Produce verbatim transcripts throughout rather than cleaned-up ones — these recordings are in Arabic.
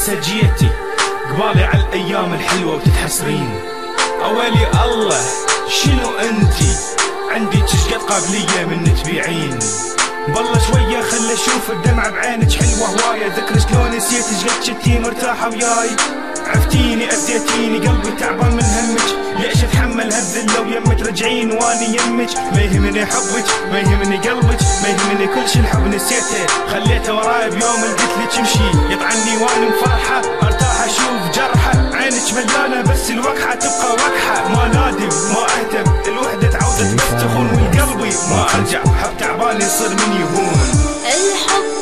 هسه جيتي قبالي على الايام الحلوه وتتحسرين. اويلي الله شنو انتي عندي شقد قابليه من تبيعين. بالله شويه خل اشوف الدمعه بعينك حلوه هوايه. ذكر شلون نسيت شقد شتي مرتاحه وياي. عفتيني اذيتيني قلبي تعبان من همك. ليش اتحمل هالذله ويمك رجعين واني يمك. ما يهمني حبك ما يهمني قلبك ما يهمني كل شي. الحب نسيته خليته وراي بيوم لقيت لك امشي. يطعني واني مفرحه ارتاح اشوف جرحه. عينك ملانه بس الوقحه تبقى وقحه. ما نادم ما اهتم الوحده تعودت بس تخون. والقلبي ما ارجع حب تعبان يصير من يهون. الحب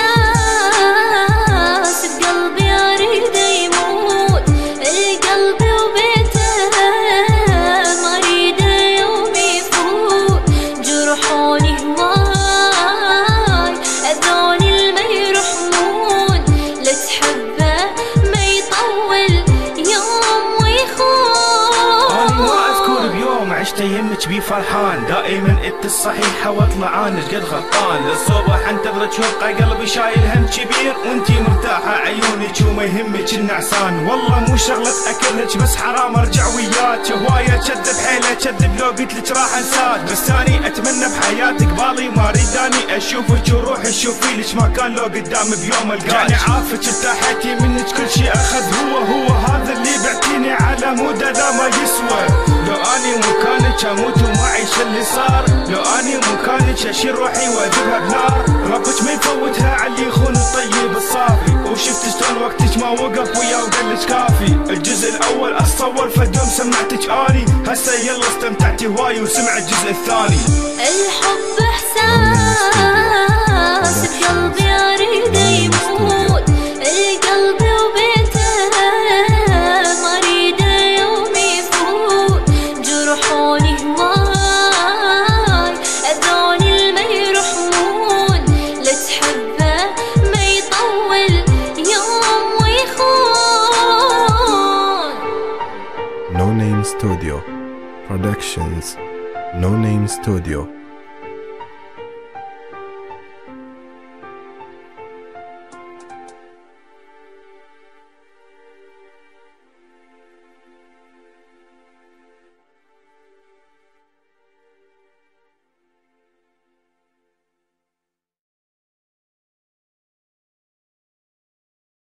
احساس بقلبي اريد يموت. القلب وبيته ما اريده يوم يفوت. جرحوني هواي اذوني الما يرحمون. لا تحبه ما يطول يوم ويخون. اني ما اذكر بيوم عشت يمك بي فرحان. دائما انت الصحيحه واطلع انا قد غلطان. للصبح انتظرك وابقى قلبي شايل هم كبير. وانتي مرتاحه عيونك وما يهمك النعسان. والله مو شغله اكلك بس حرام ارجع وياك. هوايه كذب حيله كذب لو قلت لك راح انساك. بس اني اتمنى بحياتك بالي ما اريد اني اشوفك وروحي شوفي لك مكان لو قدام بيوم القاك. يعني عافك ارتاحتي منك كل شي اخذ هو هو. هذا اللي بعتيني على موده لا ما يسوى. لو اني مكانك اموت وما اعيش اللي صار. لو اني مكانك اشيل روحي واذبها بنار. ربك ما يفوتها على اللي يخون الطيب الصافي. وشفت شلون وقتك ما وقف ويا وقلك كافي. الجزء الاول اتصور فدوم سمعتك اني. هسه يلا استمتعتي هواي وسمع الجزء الثاني. الحب احساس بقلبي اريد يموت. القلب وبيته ما اريده يوم يفوت. جرحوني هواي اذوني الما يرحمون. لا تحبه ما يطول يوم ويخون. No Name Studio Productions. No Name Studio